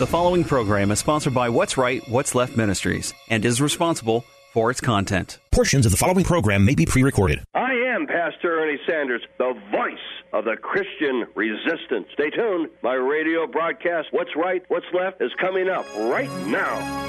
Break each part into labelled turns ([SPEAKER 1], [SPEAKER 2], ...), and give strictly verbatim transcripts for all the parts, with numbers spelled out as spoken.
[SPEAKER 1] The following program is sponsored by What's Right, What's Left Ministries and is responsible for its content.
[SPEAKER 2] Portions of the following program may be pre-recorded.
[SPEAKER 3] I am Pastor Ernie Sanders, the voice of the Christian resistance. Stay tuned. My radio broadcast, What's Right, What's Left, is coming up right now.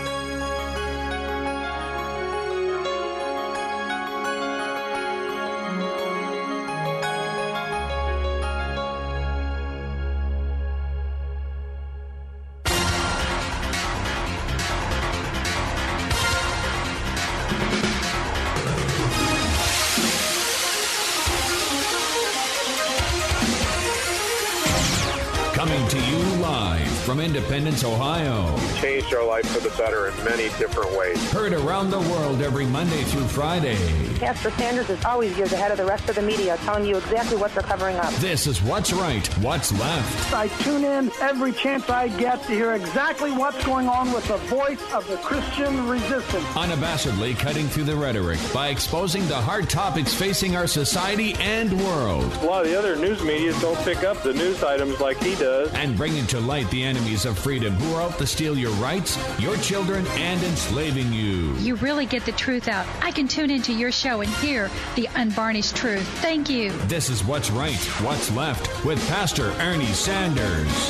[SPEAKER 4] Coming to you live from Independence, Ohio.
[SPEAKER 5] Changed our life for the better in many different ways.
[SPEAKER 4] Heard around the world every Monday through Friday.
[SPEAKER 6] Pastor Sanders is always years ahead of the rest of the media, telling you exactly what they're covering up.
[SPEAKER 4] This is What's Right, What's Left.
[SPEAKER 7] I tune in every chance I get to hear exactly what's going on with the voice of the Christian resistance.
[SPEAKER 4] Unabashedly cutting through the rhetoric by exposing the hard topics facing our society and world.
[SPEAKER 5] A lot of the other news media don't pick up the news items like he does.
[SPEAKER 4] And bringing to light the enemies of freedom who are out to steal your rights, your children, and enslaving you.
[SPEAKER 8] You really get the truth out. I can tune into your show and hear the unvarnished truth. Thank you.
[SPEAKER 4] This is What's Right, What's Left with Pastor Ernie Sanders.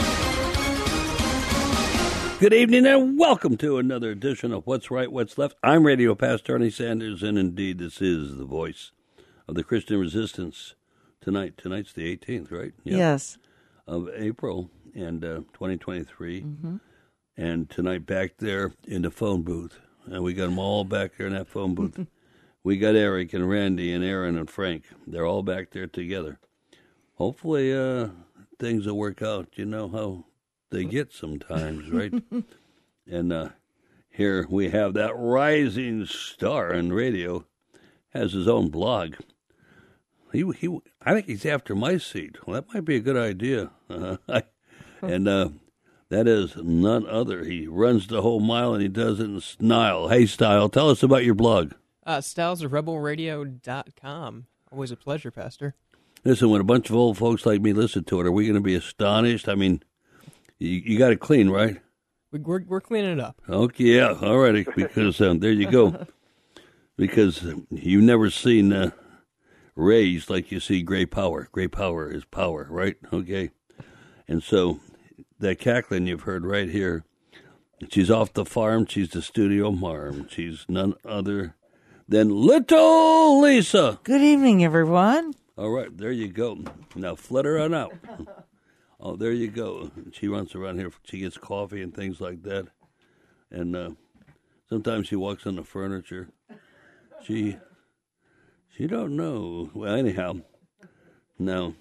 [SPEAKER 9] Good evening and welcome to another edition of What's Right, What's Left. I'm Radio Pastor Ernie Sanders, and indeed this is the voice of the Christian resistance tonight. Tonight's the eighteenth, right?
[SPEAKER 10] Yep. Yes.
[SPEAKER 9] Of April and uh, twenty twenty-three,
[SPEAKER 10] mm-hmm.
[SPEAKER 9] And tonight back there in the phone booth, and we got them all back there in that phone booth. We got Eric and Randy and Aaron and Frank. They're all back there together. Hopefully, uh, things will work out. You know how they get sometimes, right? And uh, here we have that rising star in radio, has his own blog. He, he, I think he's after my seat. Well, that might be a good idea. Uh, and uh, that is none other. He runs the whole mile, and he does it in style. Hey, Style, tell us about your blog.
[SPEAKER 11] Uh, styles of rebel radio dot com. Always a pleasure, Pastor.
[SPEAKER 9] Listen, when a bunch of old folks like me listen to it, are we going to be astonished? I mean, you, you got it clean, right?
[SPEAKER 11] We, we're, we're cleaning it up.
[SPEAKER 9] Okay, yeah, all righty, because um, there you go. Because you've never seen... Uh, raised like you see Gray Power. Gray Power is power, right? Okay. And so that cackling you've heard right here, she's off the farm. She's the studio marm. She's none other than Little Lisa.
[SPEAKER 10] Good evening, everyone.
[SPEAKER 9] All right, there you go. Now flutter on out. Oh, there you go. She runs around here. She gets coffee and things like that. And uh, sometimes she walks on the furniture. She... She don't know. Well, anyhow, now,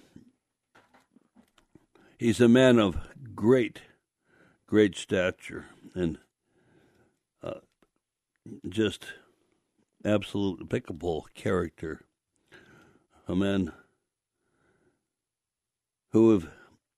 [SPEAKER 9] he's a man of great, great stature and uh, just absolute impeccable character. A man who have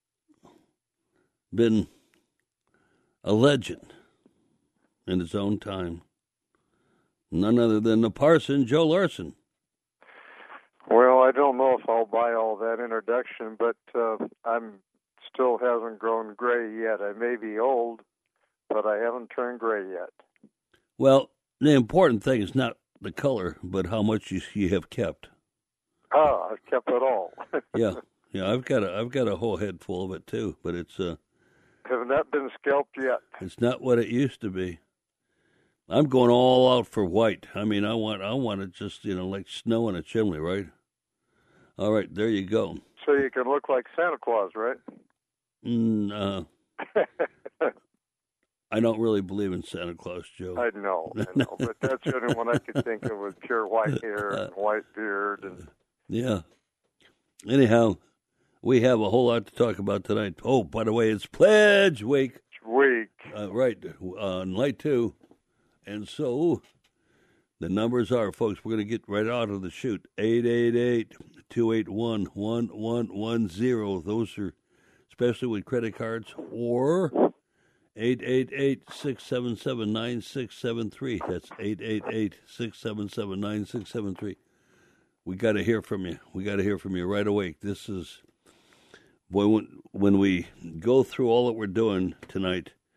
[SPEAKER 9] been a legend in his own time. None other than the parson, Joe Larson.
[SPEAKER 5] Well, I don't know if I'll buy all that introduction, but uh, I'm still haven't grown gray yet. I may be old, but I haven't turned gray yet.
[SPEAKER 9] Well, the important thing is not the color, but how much you, you have kept.
[SPEAKER 5] Ah, I've kept it all.
[SPEAKER 9] yeah, yeah. I've got a I've got a whole head full of it too, but it's uh,
[SPEAKER 5] have not been scalped yet.
[SPEAKER 9] It's not what it used to be. I'm going all out for white. I mean, I want I want it just, you know, like snow in a chimney, right? All right, there you go.
[SPEAKER 5] So you can look like Santa Claus, right?
[SPEAKER 9] Mm, uh, I don't really believe in Santa Claus, Joe.
[SPEAKER 5] I know, I know, but that's the only one I could think of with pure white hair and white beard. And
[SPEAKER 9] yeah. Anyhow, we have a whole lot to talk about tonight. Oh, by the way, it's Pledge Week.
[SPEAKER 5] Week.
[SPEAKER 9] Uh, right, uh, night two. And so the numbers are, folks, we're going to get right out of the chute. eight eight eight, two eight one, one one one zero. Those are especially with credit cards. Or eight eight eight, six seven seven, nine six seven three. That's eight eight eight, six seven seven, nine six seven three. We got to hear from you. We got to hear from you right away. This is, boy, when, when we go through all that we're doing tonight,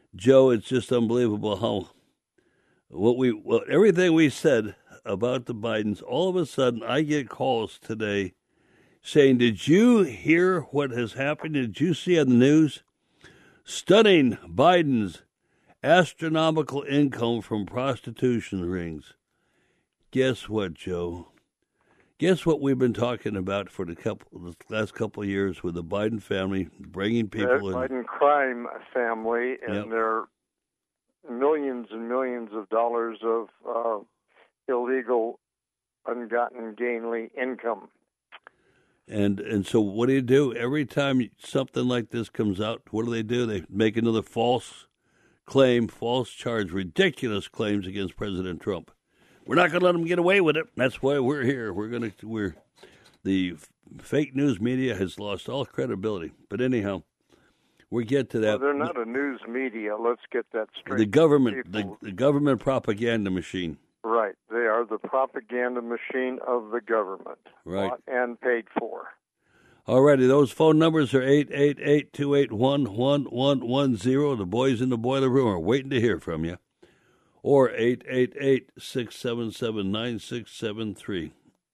[SPEAKER 9] Joe, it's just unbelievable how what we well, everything we said about the Bidens, all of a sudden I get calls today saying, did you hear what has happened? Did you see on the news? Stunning Biden's astronomical income from prostitution rings. Guess what, Joe? Guess what we've been talking about for the couple, the last couple of years with the Biden family, bringing people
[SPEAKER 5] the
[SPEAKER 9] in.
[SPEAKER 5] Biden crime family and
[SPEAKER 9] Yep.
[SPEAKER 5] their millions and millions of dollars of uh, illegal, ungotten, gainly income.
[SPEAKER 9] And and so what do you do? Every time something like this comes out, what do they do? They make another false claim, false charge, ridiculous claims against President Trump. We're not going to let them get away with it. That's why we're here. We're going to. We're the f- fake news media has lost all credibility. But anyhow, we get to that.
[SPEAKER 5] Well, they're not a news media. Let's get that straight.
[SPEAKER 9] The government, the, the government propaganda machine.
[SPEAKER 5] Right. They are the propaganda machine of the government.
[SPEAKER 9] Right.
[SPEAKER 5] Bought and paid for.
[SPEAKER 9] All righty. Those phone numbers are eight eight eight, two eight one, one one one zero. The boys in the boiler room are waiting to hear from you. Or eight eight eight, six seven seven, nine six seven three.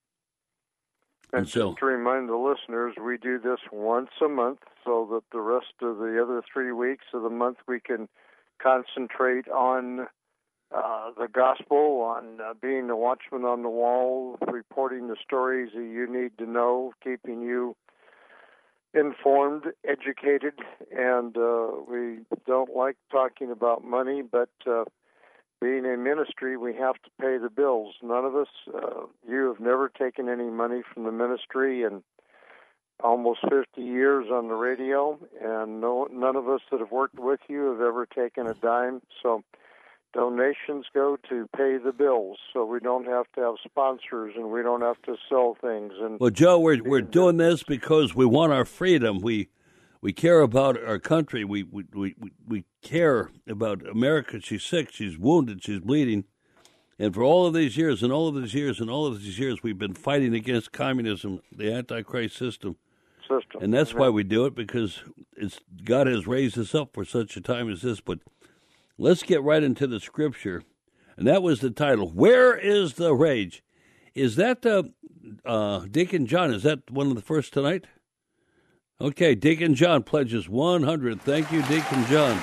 [SPEAKER 5] And,
[SPEAKER 9] and so,
[SPEAKER 5] just to remind the listeners, we do this once a month so that the rest of the other three weeks of the month we can concentrate on uh, the gospel, on uh, being the watchman on the wall, reporting the stories that you need to know, keeping you informed, educated, and uh, we don't like talking about money, but uh, being a ministry, we have to pay the bills. None of us, uh, you have never taken any money from the ministry in almost fifty years on the radio, and no, none of us that have worked with you have ever taken a dime. So donations go to pay the bills, so we don't have to have sponsors and we don't have to sell things. And
[SPEAKER 9] well, Joe, we're we're doing this because we want our freedom. We we care about our country. We we we we care about America. She's sick. She's wounded. She's bleeding. And for all of these years, and all of these years, and all of these years, we've been fighting against communism, the Antichrist system.
[SPEAKER 5] System.
[SPEAKER 9] And that's
[SPEAKER 5] yeah.
[SPEAKER 9] why we do it, because it's God has raised us up for such a time as this. But let's get right into the scripture. And that was the title, Where is the Rage? Is that uh, uh, Deacon John? Is that one of the first tonight? Okay, Deacon John pledges one hundred. Thank you, Deacon John.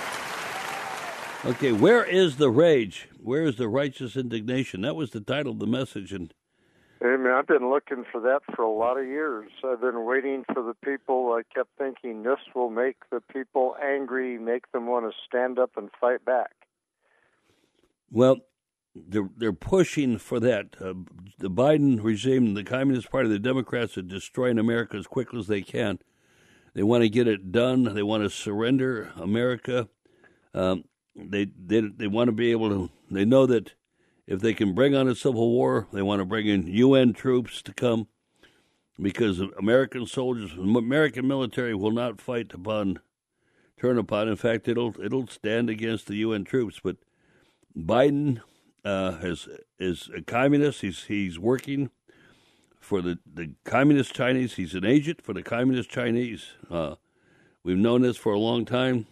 [SPEAKER 9] Okay, where is the rage? Where is the righteous indignation? That was the title of the message. And
[SPEAKER 5] I mean, I've been looking for that for a lot of years. I've been waiting for the people. I kept thinking this will make the people angry, make them want to stand up and fight back.
[SPEAKER 9] Well, they're, they're pushing for that. Uh, the Biden regime, the Communist Party, the Democrats are destroying America as quickly as they can. They want to get it done. They want to surrender America. Um, they, they they want to be able to. They know that if they can bring on a civil war, they want to bring in U N troops to come, because American soldiers, American military will not fight upon, turn upon. In fact, it'll it'll stand against the U N troops. But Biden uh, has is a communist. He's he's working for the, the Communist Chinese. He's an agent for the Communist Chinese. Uh, we've known this for a long time,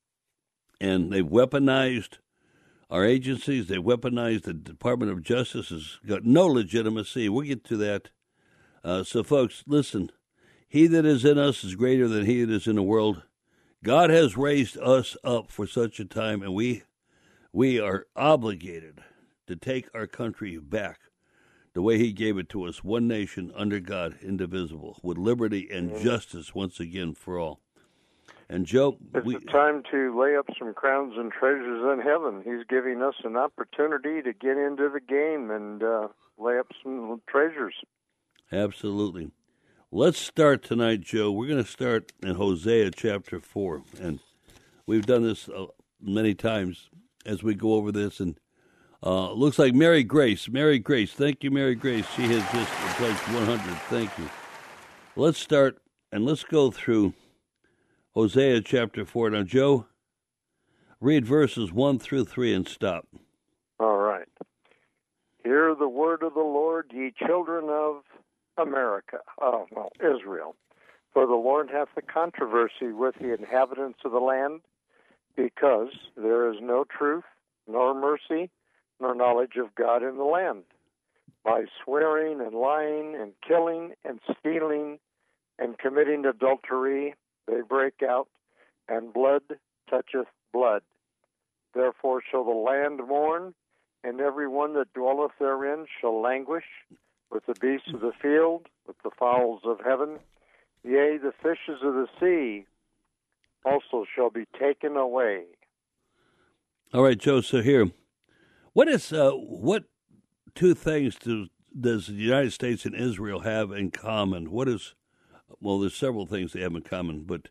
[SPEAKER 9] and they've weaponized our agencies. They weaponized the Department of Justice. Has got no legitimacy. We'll get to that. Uh, so, folks, listen. He that is in us is greater than he that is in the world. God has raised us up for such a time, and we we are obligated to take our country back the way he gave it to us, one nation under God, indivisible, with liberty and mm-hmm. justice once again for all. And Joe,
[SPEAKER 5] it's
[SPEAKER 9] we,
[SPEAKER 5] a time to lay up some crowns and treasures in heaven. He's giving us an opportunity to get into the game and uh, lay up some treasures.
[SPEAKER 9] Absolutely. Let's start tonight, Joe. We're going to start in Hosea chapter four, and we've done this uh, many times as we go over this. And uh, looks like Mary Grace. Mary Grace, thank you, Mary Grace. She has just pledged one hundred. Thank you. Let's start and let's go through Hosea chapter four. Now, Joe, read verses one through three and stop.
[SPEAKER 5] All right. Hear the word of the Lord, ye children of America, oh, well, Israel. For the Lord hath a controversy with the inhabitants of the land. because there is no truth, nor mercy, nor knowledge of God in the land. By swearing and lying and killing and stealing and committing adultery, they break out, and blood toucheth blood. Therefore shall the land mourn, and every one that dwelleth therein shall languish, with the beasts of the field, with the fowls of heaven, yea, the fishes of the sea also shall be taken away.
[SPEAKER 9] All right, Joe, so here, what is, uh, what two things do, does the United States and Israel have in common? What is, well, there's several things they have in common, but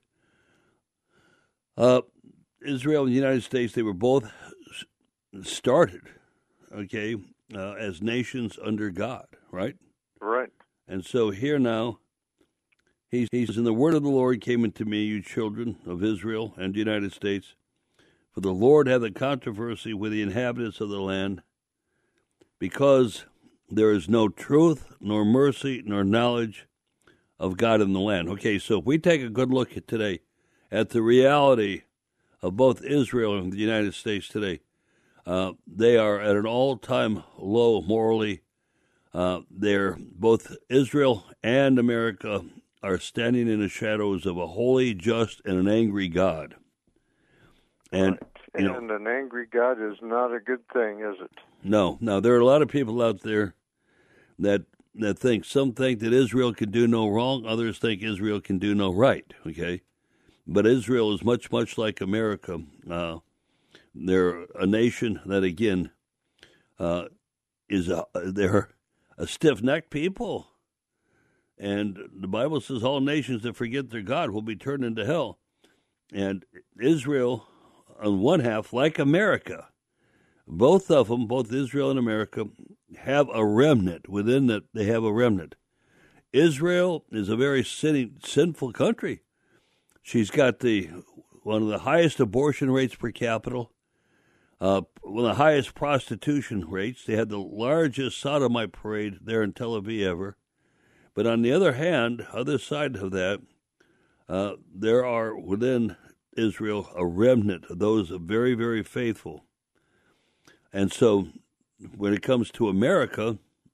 [SPEAKER 9] uh, Israel and the United States, they were both started, okay, uh, as nations under God, right?
[SPEAKER 5] Right.
[SPEAKER 9] And so here now, He says, "And the word of the Lord came unto me, you children of Israel and the United States. For the Lord hath a controversy with the inhabitants of the land, because there is no truth, nor mercy, nor knowledge of God in the land." Okay, so if we take a good look at today at the reality of both Israel and the United States today, uh, they are at an all-time low morally. Uh, they're both Israel and America are standing in the shadows of a holy, just, and an angry God. And,
[SPEAKER 5] right.
[SPEAKER 9] you know,
[SPEAKER 5] and an angry God is not a good thing, is it?
[SPEAKER 9] No. Now, there are a lot of people out there that that think, some think that Israel can do no wrong, others think Israel can do no right, okay? But Israel is much, much like America. Uh, they're a nation that, again, uh, is a, they're a stiff-necked people. And the Bible says all nations that forget their God will be turned into hell. And Israel, on one half, like America, both of them, both Israel and America, have a remnant. Within that, they have a remnant. Israel is a very sinning, sinful country. She's got the one of the highest abortion rates per capita, uh, one of the highest prostitution rates. They had the largest sodomite parade there in Tel Aviv ever. But on the other hand, other side of that, uh, there are within Israel a remnant of those very, very faithful. And so when it comes to America,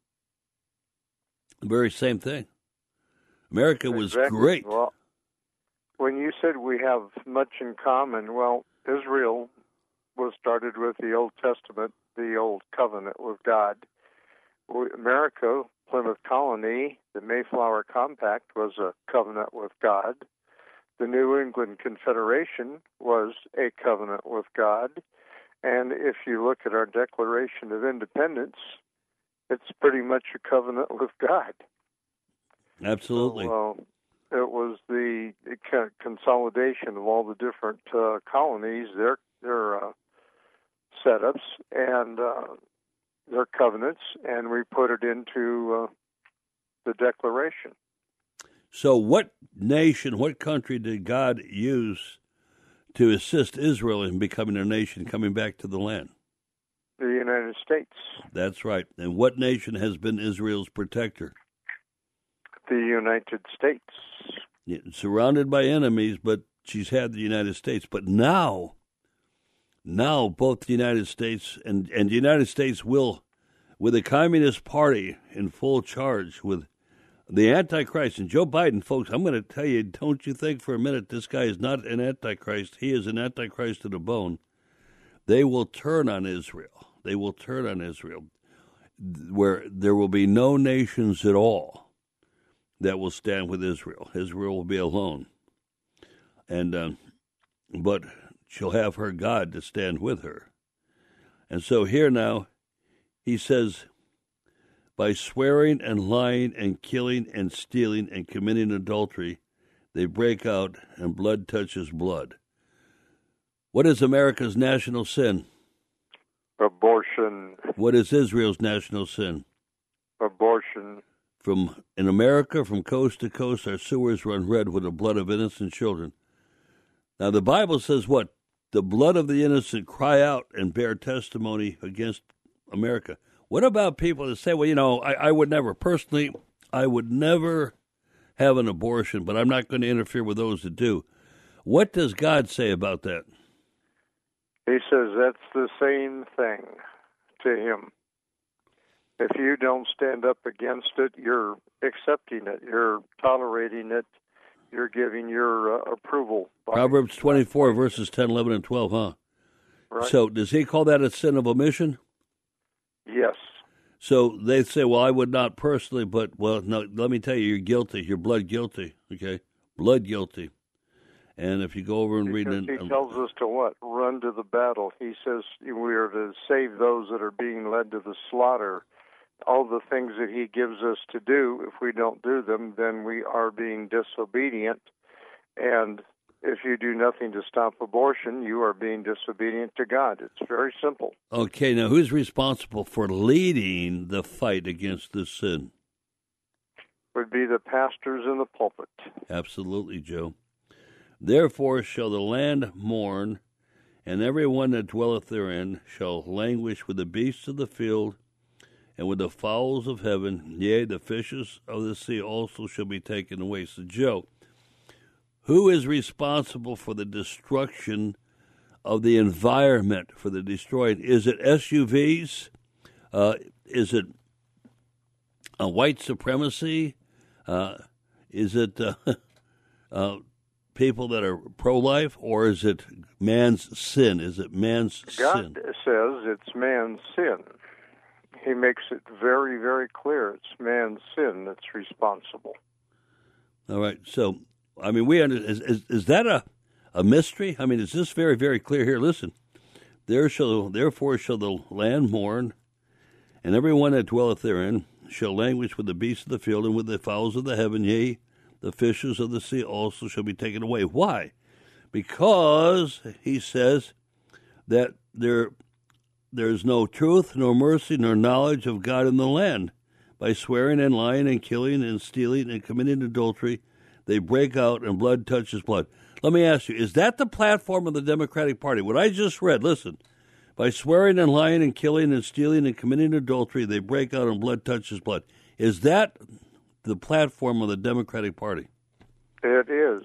[SPEAKER 9] the very same thing. America was
[SPEAKER 5] exactly.
[SPEAKER 9] great.
[SPEAKER 5] Well, when you said we have much in common, well, Israel was started with the Old Testament, the Old Covenant with God. America, Plymouth Colony, the Mayflower Compact was a covenant with God. The New England Confederation was a covenant with God. And if you look at our Declaration of Independence, it's pretty much a covenant with God.
[SPEAKER 9] Absolutely.
[SPEAKER 5] So, uh, it was the consolidation of all the different uh, colonies, their their uh, setups, and uh, their covenants, and we put it into uh, the Declaration.
[SPEAKER 9] So what nation, what country did God use to assist Israel in becoming a nation, coming back to the land?
[SPEAKER 5] The United States.
[SPEAKER 9] That's right. And what nation has been Israel's protector?
[SPEAKER 5] The United States.
[SPEAKER 9] Yeah, surrounded by enemies, but she's had the United States. But now, now both the United States and, and the United States will, with the Communist Party in full charge, with the Antichrist, and Joe Biden, folks, I'm going to tell you, don't you think for a minute this guy is not an Antichrist. He is an Antichrist to the bone. They will turn on Israel. They will turn on Israel, where there will be no nations at all that will stand with Israel. Israel will be alone. And um, but she'll have her God to stand with her. And so here now, he says, by swearing and lying and killing and stealing and committing adultery, they break out and blood touches blood. What is America's national sin?
[SPEAKER 5] Abortion.
[SPEAKER 9] What is Israel's national sin?
[SPEAKER 5] Abortion.
[SPEAKER 9] From in America, from coast to coast, our sewers run red with the blood of innocent children. Now, the Bible says what? The blood of the innocent cry out and bear testimony against America. What about people that say, well, you know, I, I would never, personally, I would never have an abortion, but I'm not going to interfere with those that do. What does God say about that?
[SPEAKER 5] He says that's the same thing to him. If you don't stand up against it, you're accepting it, you're tolerating it, you're giving your uh, approval.
[SPEAKER 9] Proverbs twenty-four, verses ten, eleven, and twelve, huh?
[SPEAKER 5] Right.
[SPEAKER 9] So does he call that a sin of omission?
[SPEAKER 5] Yes.
[SPEAKER 9] So they say, well, I would not personally, but, well, no, let me tell you, you're guilty. You're blood guilty, okay? Blood guilty. And if you go over and
[SPEAKER 5] because
[SPEAKER 9] read it...
[SPEAKER 5] He tells us to what? Run to the battle. He says we are to save those that are being led to the slaughter. All the things that he gives us to do, if we don't do them, then we are being disobedient. And if you do nothing to stop abortion, you are being disobedient to God. It's very simple.
[SPEAKER 9] Okay, now who's responsible for leading the fight against this sin?
[SPEAKER 5] Would be the pastors in the pulpit.
[SPEAKER 9] Absolutely, Joe. Therefore shall the land mourn, and every one that dwelleth therein shall languish with the beasts of the field, and with the fowls of heaven, yea, the fishes of the sea also shall be taken away. So, Joe, who is responsible for the destruction of the environment, for the destroying? Is it S U Vs? Uh, is it uh, white supremacy? Uh, is it uh, uh, people that are pro-life, or is it man's sin? Is it man's
[SPEAKER 5] God
[SPEAKER 9] sin?
[SPEAKER 5] God says it's man's sin. He makes it very, very clear. It's man's sin that's responsible.
[SPEAKER 9] All right. So, I mean, we under, is, is is that a a mystery? I mean, is this very, very clear here? Listen, there shall therefore shall the land mourn, and every one that dwelleth therein shall languish with the beasts of the field and with the fowls of the heaven, yea, the fishes of the sea also shall be taken away. Why? Because he says that there. There's no truth, nor mercy, nor knowledge of God in the land. By swearing and lying and killing and stealing and committing adultery, they break out and blood touches blood. Let me ask you, is that the platform of the Democratic Party? What I just read, listen. By swearing and lying and killing and stealing and committing adultery, they break out and blood touches blood. Is that the platform of the Democratic Party?
[SPEAKER 5] It is.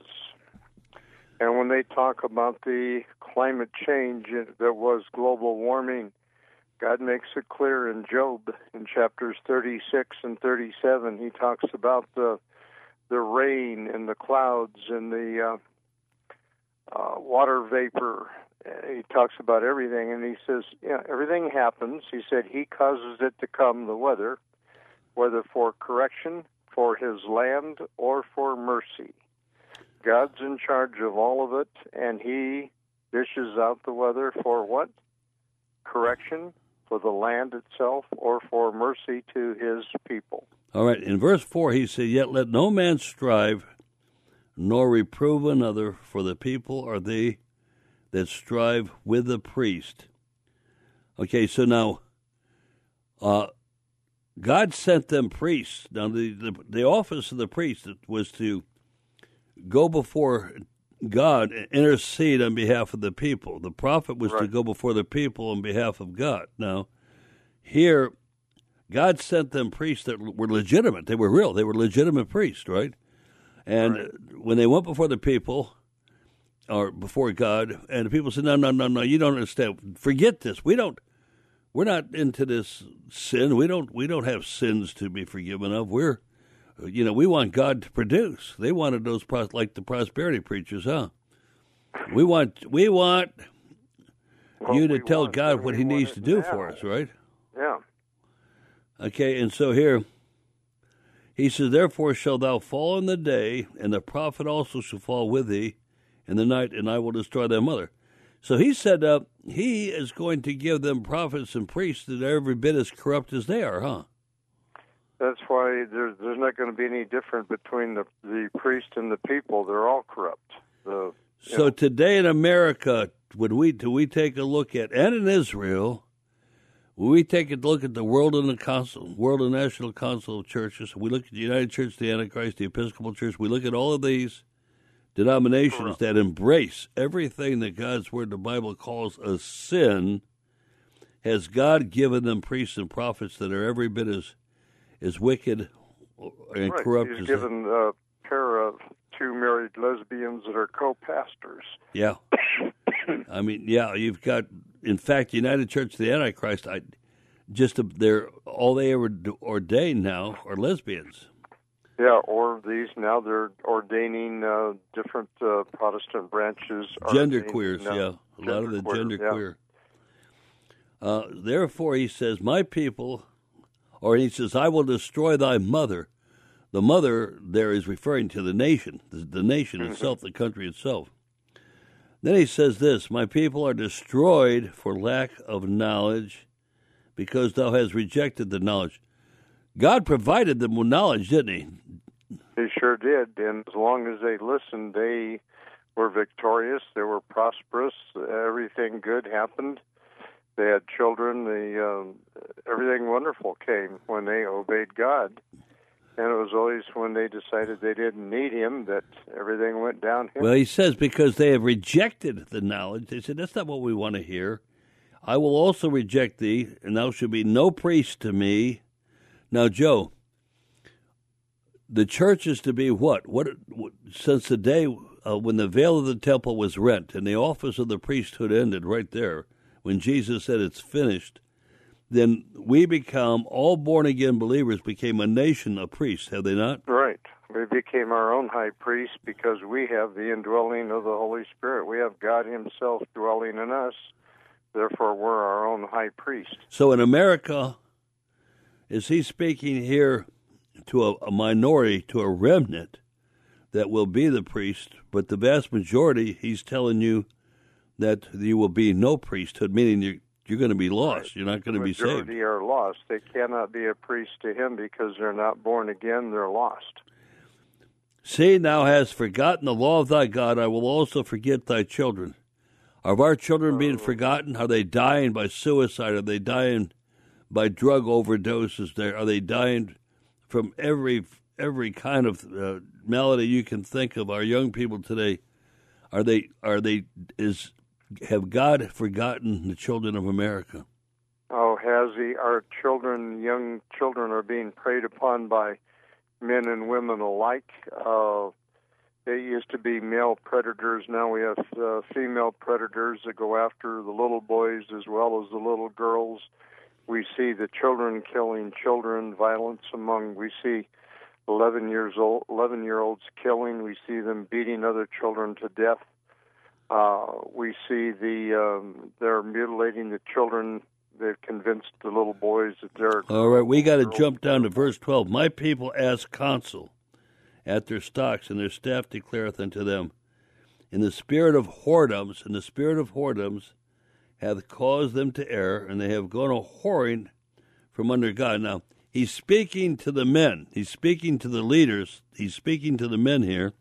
[SPEAKER 5] And when they talk about the climate change that was global warming, God makes it clear in Job in chapters thirty-six and thirty-seven. He talks about the the rain and the clouds and the uh, uh, water vapor. He talks about everything, and he says, yeah, everything happens. He said he causes it to come, the weather, whether for correction, for his land, or for mercy. God's in charge of all of it, and he dishes out the weather for what? Correction, for the land itself, or for mercy to his people.
[SPEAKER 9] All right, in verse four he said, yet let no man strive, nor reprove another, for the people are they that strive with the priest. Okay, so now, uh, God sent them priests. Now, the, the, the office of the priest was to go before God and intercede on behalf of the people. The prophet was right. to go before the people on behalf of God. Now, here, God sent them priests that were legitimate. They were real. They were legitimate priests, right? And right. when they went before the people, or before God, and the people said, no, no, no, no, you don't understand. Forget this. We don't, we're not into this sin. We don't, we don't have sins to be forgiven of. We're, you know, we want God to produce. They wanted those, like the prosperity preachers, huh? We want, we want well, you to tell God what he needs to do now. for us, right?
[SPEAKER 5] Yeah.
[SPEAKER 9] Okay, and so here, he says, therefore shalt thou fall in the day, and the prophet also shall fall with thee in the night, and I will destroy thy mother. So he said uh, he is going to give them prophets and priests that are every bit as corrupt as they are, huh?
[SPEAKER 5] That's why there's, there's not going to be any difference between the, the priest and the people. They're all corrupt. The,
[SPEAKER 9] so
[SPEAKER 5] know.
[SPEAKER 9] today in America, would we do we take a look at, and in Israel, when we take a look at the World and the Council, World and National Council of Churches, we look at the United Church, the Antichrist, the Episcopal Church, we look at all of these denominations that embrace everything that God's Word, the Bible, calls a sin. Has God given them priests and prophets that are every bit as as wicked and
[SPEAKER 5] right.
[SPEAKER 9] corrupt
[SPEAKER 5] He's
[SPEAKER 9] as
[SPEAKER 5] given
[SPEAKER 9] that?
[SPEAKER 5] a pair of two married lesbians that are co-pastors.
[SPEAKER 9] Yeah. I mean, yeah, you've got, in fact, United Church of the Antichrist, I, just a, they're, all they ever ordain now are lesbians.
[SPEAKER 5] Yeah, or these, now they're ordaining uh, different uh, Protestant branches.
[SPEAKER 9] Gender queers,
[SPEAKER 5] uh,
[SPEAKER 9] yeah. A lot of the
[SPEAKER 5] queer,
[SPEAKER 9] gender
[SPEAKER 5] yeah.
[SPEAKER 9] queer. Uh, therefore, he says, my people, or he says, I will destroy thy mother. The mother there is referring to the nation, the, the nation
[SPEAKER 5] Mm-hmm.
[SPEAKER 9] itself, the country itself. Then he says this, my people are destroyed for lack of knowledge, because thou hast rejected the knowledge. God provided them with knowledge, didn't he?
[SPEAKER 5] He sure did, and as long as they listened, they were victorious, they were prosperous, everything good happened. They had children, the, um, everything wonderful came when they obeyed God. And it was always when they decided they didn't need him that everything went downhill.
[SPEAKER 9] Well, he says, because they have rejected the knowledge, they said, that's not what we want to hear. I will also reject thee, and thou shalt be no priest to me. Now, Joe, the church is to be what? What? what since the day uh, when the veil of the temple was rent and the office of the priesthood ended right there, when Jesus said it's finished, then we become, all born-again believers became a nation of priests, have they not?
[SPEAKER 5] Right. We became our own high priest because we have the indwelling of the Holy Spirit. We have God himself dwelling in us. Therefore, we're our own high priest.
[SPEAKER 9] So in America, is he speaking here to a, a minority, to a remnant that will be the priest, but the vast majority, he's telling you that you will be no priesthood, meaning you're, you're going to be lost. Right. You're not going to be saved.
[SPEAKER 5] The majority are lost. They cannot be a priest to him because they're not born again. They're lost.
[SPEAKER 9] See, thou hast forgotten the law of thy God. I will also forget thy children. Are our children being forgotten? Are they dying by suicide? Are they dying by drug overdoses? Are they dying from every every kind of uh, malady you can think of? Our young people today, are they are they is have God forgotten the children of America?
[SPEAKER 5] Oh, has he? Our children, young children, are being preyed upon by men and women alike. Uh, They used to be male predators. Now we have uh, female predators that go after the little boys as well as the little girls. We see the children killing children, violence among. We see eleven years old, eleven year olds killing. We see them beating other children to death. Uh, we see the um, they're mutilating the children. They've convinced the little boys that they're.
[SPEAKER 9] All right, we got to jump down to verse twelve. My people ask counsel at their stocks, and their staff declareth unto them, in the spirit of whoredoms, and the spirit of whoredoms hath caused them to err, and they have gone a whoring from under God. Now, he's speaking to the men. He's speaking to the leaders. He's speaking to the men here.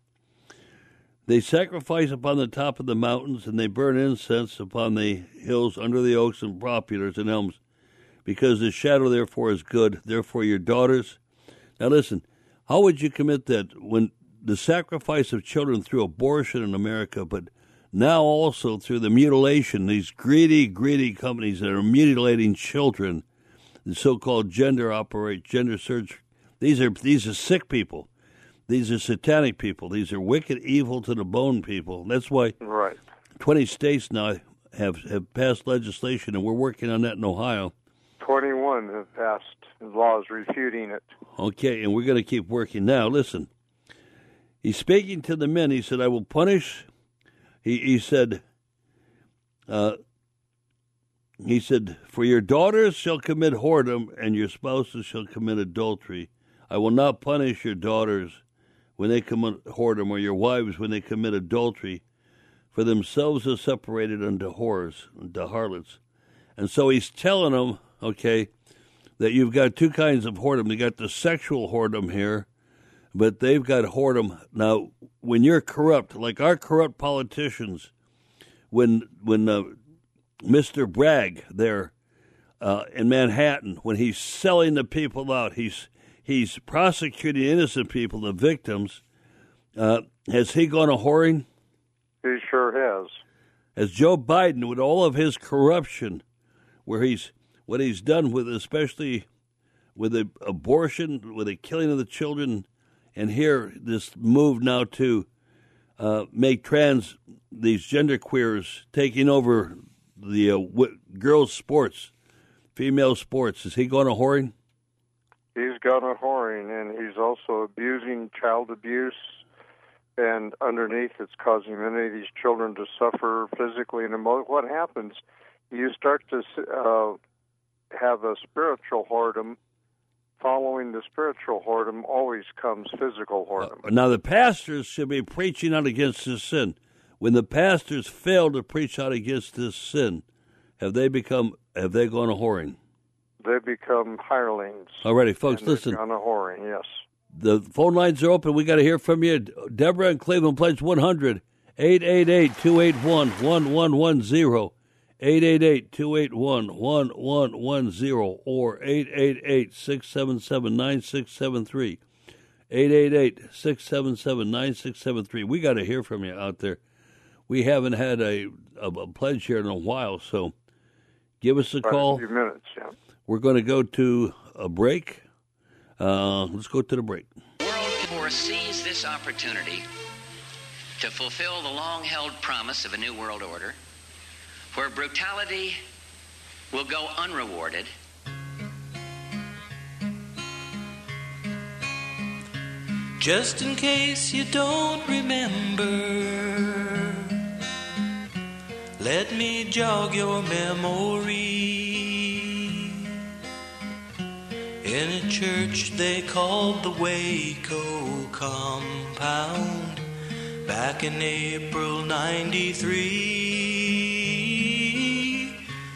[SPEAKER 9] They sacrifice upon the top of the mountains, and they burn incense upon the hills under the oaks and poplars and elms, because the shadow therefore is good. Therefore your daughters... Now listen, how would you commit that when the sacrifice of children through abortion in America, but now also through the mutilation, these greedy, greedy companies that are mutilating children, the so-called gender operate, gender surge, these are these are sick people. These are satanic people. These are wicked, evil to the bone people. That's why
[SPEAKER 5] right.
[SPEAKER 9] twenty states now have, have passed legislation, and we're working on that in Ohio.
[SPEAKER 5] twenty-one have passed laws refuting it.
[SPEAKER 9] Okay, and we're going to keep working. Now, listen. He's speaking to the men. He said, I will punish. He, he said, uh, he said, for your daughters shall commit whoredom, and your spouses shall commit adultery. I will not punish your daughters when they commit whoredom, or your wives when they commit adultery, for themselves are separated unto whores, unto harlots. And so he's telling them, okay, that you've got two kinds of whoredom. You got the sexual whoredom here, but they've got whoredom. Now, when you're corrupt, like our corrupt politicians, when when uh, Mister Bragg there uh, in Manhattan, when he's selling the people out, he's he's prosecuting innocent people, the victims. Uh, has he gone a whoring?
[SPEAKER 5] He sure has.
[SPEAKER 9] As Joe Biden, with all of his corruption, where he's what he's done with, especially with the abortion, with the killing of the children, and here this move now to uh, make trans, these gender queers taking over the uh, w- girls' sports, female sports. Is he going to whoring?
[SPEAKER 5] He's gone a whoring, and he's also abusing, child abuse, and underneath it's causing many of these children to suffer physically and emotionally. What happens, you start to uh, have a spiritual whoredom. Following the spiritual whoredom always comes physical whoredom.
[SPEAKER 9] Uh, now, the pastors should be preaching out against this sin. When the pastors fail to preach out against this sin, have they become, have they gone a whoring?
[SPEAKER 5] They become hirelings.
[SPEAKER 9] All righty, folks,
[SPEAKER 5] and
[SPEAKER 9] listen.
[SPEAKER 5] On a whoring, yes.
[SPEAKER 9] The phone lines are open. We got to hear from you. Deborah in Cleveland pledge one hundred, eight eight eight, two eight one, one one one zero, eight eight eight, two eight one, one one one zero, or eight eight eight, six seven seven, nine six seven three, eight eight eight, six seven seven, nine six seven three. We got to hear from you out there. We haven't had a, a, a pledge here in a while, so give us a call.
[SPEAKER 5] A few minutes, yeah.
[SPEAKER 9] We're going to go to a break. Uh, let's go to the break.
[SPEAKER 10] The world foresees this opportunity to fulfill the long-held promise of a new world order where brutality will go unrewarded.
[SPEAKER 12] Just in case you don't remember, let me jog your memory. In a church they called the Waco Compound back in April ninety-three,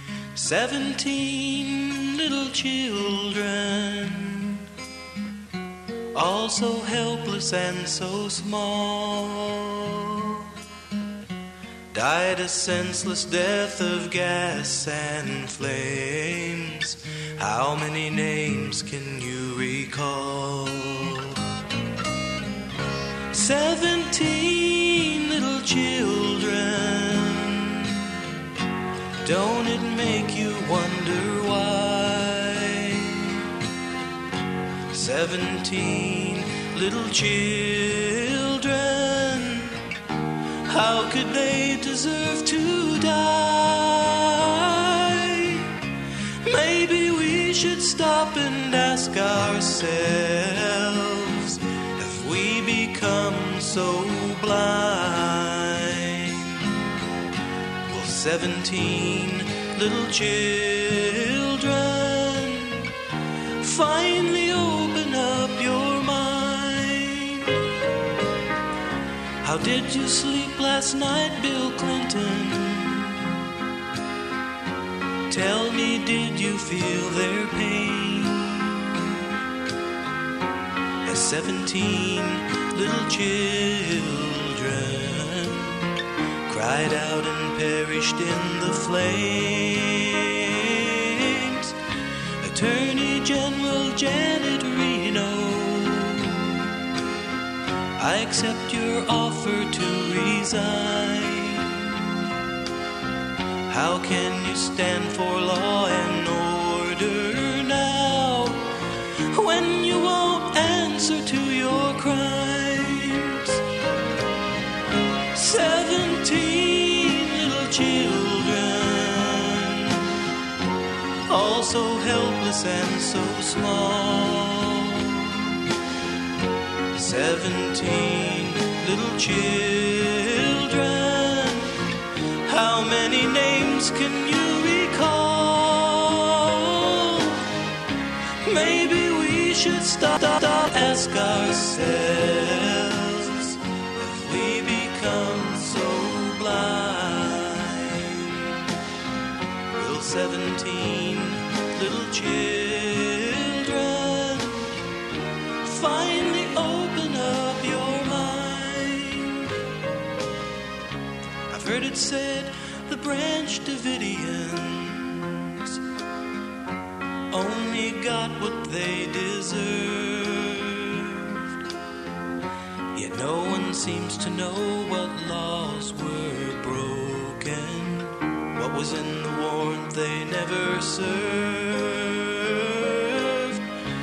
[SPEAKER 12] seventeen little children, all so helpless and so small, died a senseless death of gas and flames. How many names can you recall? Seventeen little children. Don't it make you wonder why? Seventeen little children. How could they deserve to die? Maybe we should stop and ask ourselves, have we become so blind? Well, seventeen little children finally open up your mind. How did you sleep last night, Bill Clinton? Tell me, did you feel their pain? As seventeen little children cried out and perished in the flames. Attorney General Janet Reno, I accept your offer to resign. How can you stand for law and order now when you won't answer to your crimes? Seventeen little children, all so helpless and so small. Seventeen little children. How many names can you recall? Maybe we should stop, stop, ask ourselves, have we become so blind? Will seventeen little children finally open up your mind? I've heard it said the Branch Davidians only got what they deserved. Yet no one seems to know what laws were broken, what was in the warrant they never served.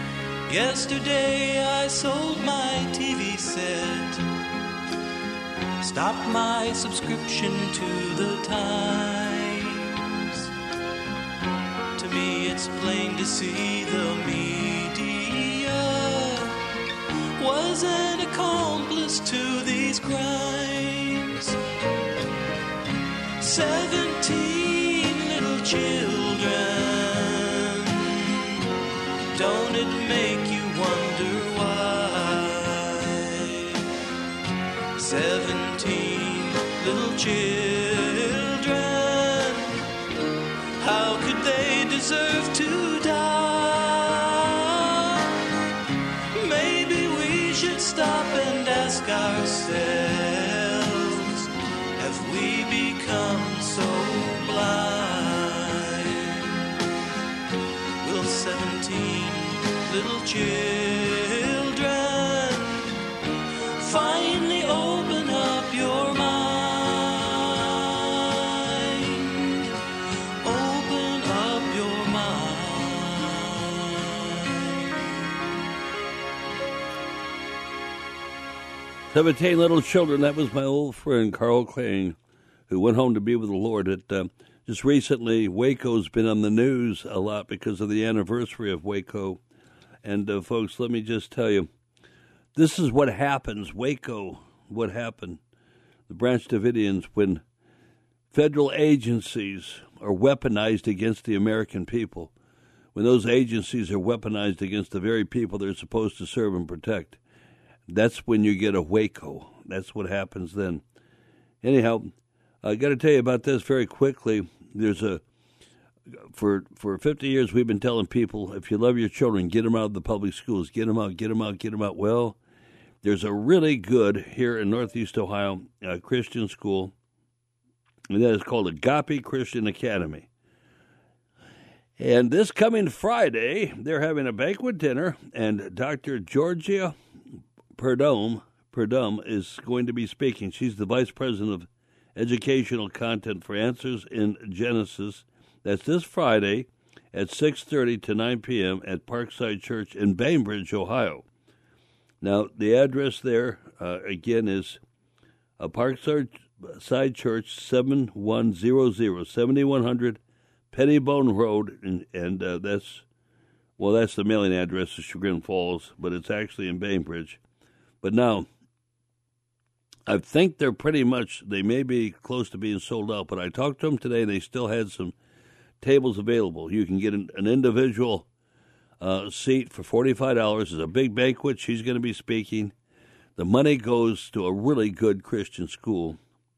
[SPEAKER 12] Yesterday I sold my T V set Stop my subscription to the Times. To me it's plain to see the media was an accomplice to these crimes. Seventeen little children, don't it make you wonder why? Seventeen little children, how could they deserve to die? Maybe we should stop and ask ourselves, have we become so blind? Will seventeen little children finally open up your mind? Open up your mind.
[SPEAKER 9] Seventeen little children. That was my old friend Carl Kling, who went home to be with the Lord. At uh, just recently, Waco's been on the news a lot because of the anniversary of Waco. And uh, folks, let me just tell you, this is what happens. Waco, what happened? The Branch Davidians, when federal agencies are weaponized against the American people, when those agencies are weaponized against the very people they're supposed to serve and protect, that's when you get a Waco. That's what happens then. Anyhow, I got to tell you about this very quickly. There's a for for fifty years we've been telling people, if you love your children, get them out of the public schools, get them out, get them out, get them out. Well, there's a really good here in Northeast Ohio uh, Christian school, and that is called Agape Christian Academy. And this coming Friday, they're having a banquet dinner, and Doctor Georgia Perdome, Perdome is going to be speaking. She's the Vice President of Educational Content for Answers in Genesis. That's this Friday at six thirty to nine p.m. at Parkside Church in Bainbridge, Ohio. Now, the address there, uh, again, is uh, Parkside Church, seventy-one hundred, seventy-one hundred Pettibone Road, and, and uh, that's, well, that's the mailing address of Chagrin Falls, but it's actually in Bainbridge. But now, I think they're pretty much, they may be close to being sold out, but I talked to them today, and they still had some tables available. You can get an, an individual uh, seat for forty-five dollars. It's a big banquet. She's going to be speaking. The money goes to a really good Christian school.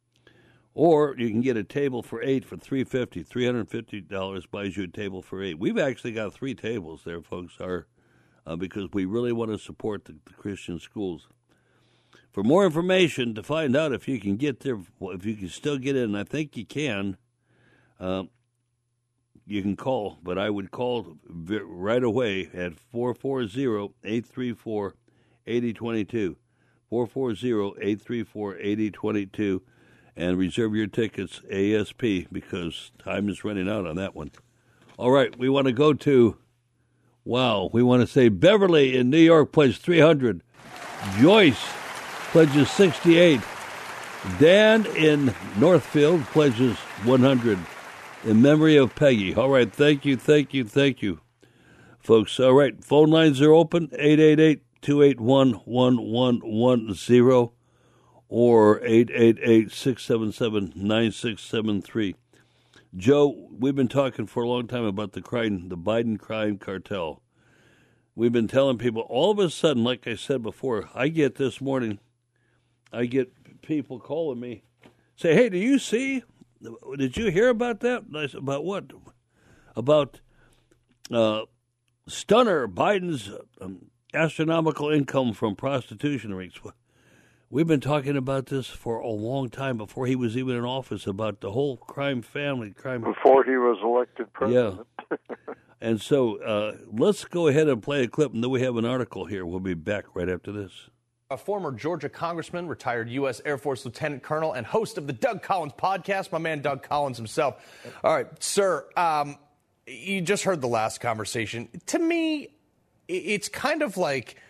[SPEAKER 9] Or you can get a table for eight for three hundred fifty dollars. three hundred fifty dollars buys you a table for eight. We've actually got three tables there, folks, are uh, because we really want to support the, the Christian schools. For more information, to find out if you can get there, if you can still get in, I think you can, uh, you can call, but I would call right away at four four zero, eight three four, eight zero two two, four four zero, eight three four, eight zero two two, and reserve your tickets A S P because time is running out on that one. All right, we want to go to, wow, we want to say Beverly in New York pledged three hundred, Joyce pledges sixty-eight, Dan in Northfield pledges one hundred. In memory of Peggy. All right, thank you, thank you, thank you, folks. All right, phone lines are open, eight eight eight, two eight one, one one one zero or eight eight eight, six seven seven, nine six seven three. Joe, we've been talking for a long time about the crime, the Biden crime cartel. We've been telling people, all of a sudden, like I said before, I get this morning, I get people calling me, say, hey, do you see... Did you hear about that? I said, about what? About uh, stunner Biden's um, astronomical income from prostitution rings. We've been talking about this for a long time before he was even in office, about the whole crime family. crime
[SPEAKER 5] Before he was elected president.
[SPEAKER 9] Yeah. And so uh, let's go ahead and play a clip, and then we have an article here. We'll be back right after this.
[SPEAKER 13] A former Georgia congressman, retired U S Air Force lieutenant colonel, and host of the Doug Collins podcast, my man Doug Collins himself. All right, sir, um, you just heard the last conversation. To me, it's kind of like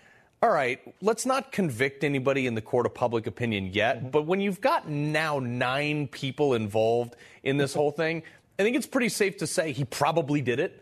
[SPEAKER 13] all right, let's not convict anybody in the court of public opinion yet, mm-hmm. but when you've got now nine people involved in this whole thing, I think it's pretty safe to say he probably did it.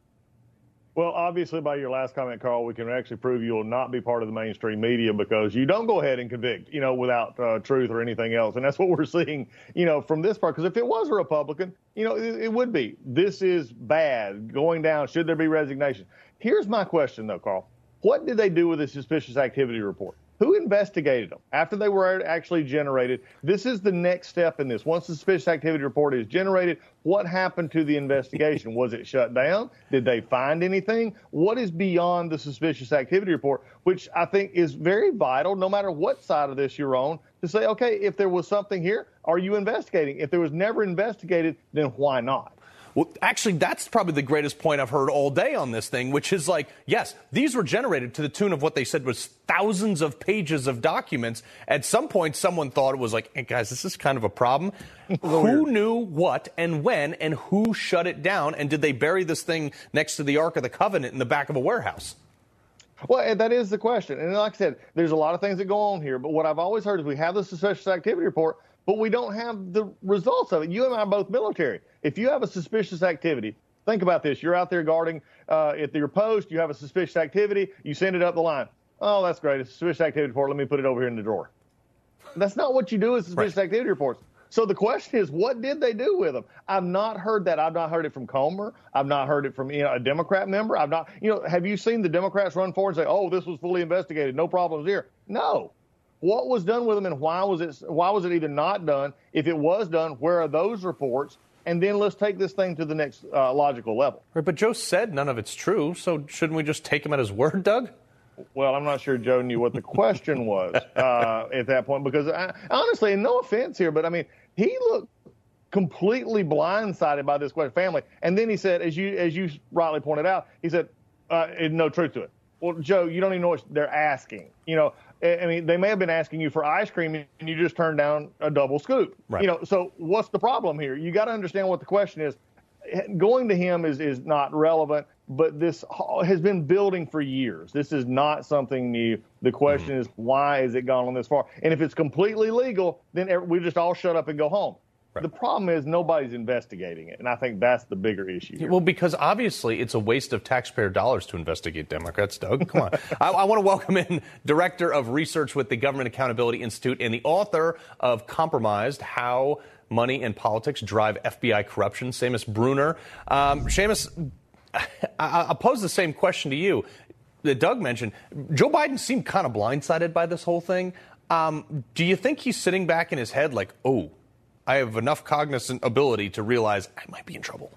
[SPEAKER 14] Well, obviously, by your last comment, Carl, we can actually prove you will not be part of the mainstream media because you don't go ahead and convict, you know, without uh, truth or anything else. And that's what we're seeing, you know, from this part. Because if it was a Republican, you know, it, it would be. This is bad. Going down. Should there be resignation? Here's my question, though, Carl. What did they do with the suspicious activity report? Who investigated them after they were actually generated? This is the next step in this. Once the suspicious activity report is generated, what happened to the investigation? Was it shut down? Did they find anything? What is beyond the suspicious activity report, which I think is very vital, no matter what side of this you're on, to say, okay, if there was something here, are you investigating? If there was never investigated, then why not?
[SPEAKER 13] Well, actually, that's probably the greatest point I've heard all day on this thing, which is like, yes, these were generated to the tune of what they said was thousands of pages of documents. At some point, someone thought it was like, hey, guys, this is kind of a problem. Who knew what and when and who shut it down? And did they bury this thing next to the Ark of the Covenant in the back of a warehouse?
[SPEAKER 14] Well, that is the question. And like I said, there's a lot of things that go on here. But what I've always heard is we have the suspicious activity report, but we don't have the results of it. You and I are both military. If you have a suspicious activity, think about this. You're out there guarding uh, at your post. You have a suspicious activity. You send it up the line. Oh, that's great. It's a suspicious activity report. Let me put it over here in the drawer. That's not what you do with suspicious right. activity reports. So the question is, what did they do with them? I've not heard that. I've not heard it from Comer. I've not heard it from you know, a Democrat member. I've not, you know, have you seen the Democrats run forward and say, oh, this was fully investigated, no problems here? No. What was done with them, and why was it why was it even not done? If it was done, where are those reports? And then let's take this thing to the next uh, logical level.
[SPEAKER 13] Right, but Joe said none of it's true, so shouldn't we just take him at his word, Doug?
[SPEAKER 14] Well, I'm not sure Joe knew what the question was uh, at that point, because I, honestly, and no offense here, but I mean, he looked completely blindsided by this question, family. And then he said, as you as you rightly pointed out, he said, uh, no truth to it. Well, Joe, you don't even know what they're asking. You know, I mean, they may have been asking you for ice cream, and you just turned down a double scoop.
[SPEAKER 13] Right.
[SPEAKER 14] You know, so what's the problem here? You got to understand what the question is. Going to him is, is not relevant, but this has been building for years. This is not something new. The question mm-hmm. is, why has it gone on this far? And if it's completely legal, then we just all shut up and go home. Right. The problem is nobody's investigating it, and I think that's the bigger issue here.
[SPEAKER 13] Well, because obviously it's a waste of taxpayer dollars to investigate Democrats, Doug. Come on. I, I want to welcome in Director of Research with the Government Accountability Institute and the author of Compromised, How Money and Politics Drive F B I Corruption, Seamus Bruner. Um, Seamus, I, I'll pose the same question to you that Doug mentioned. Joe Biden seemed kind of blindsided by this whole thing. Um, do you think he's sitting back in his head like, oh, I have enough cognizant ability to realize I might be in trouble?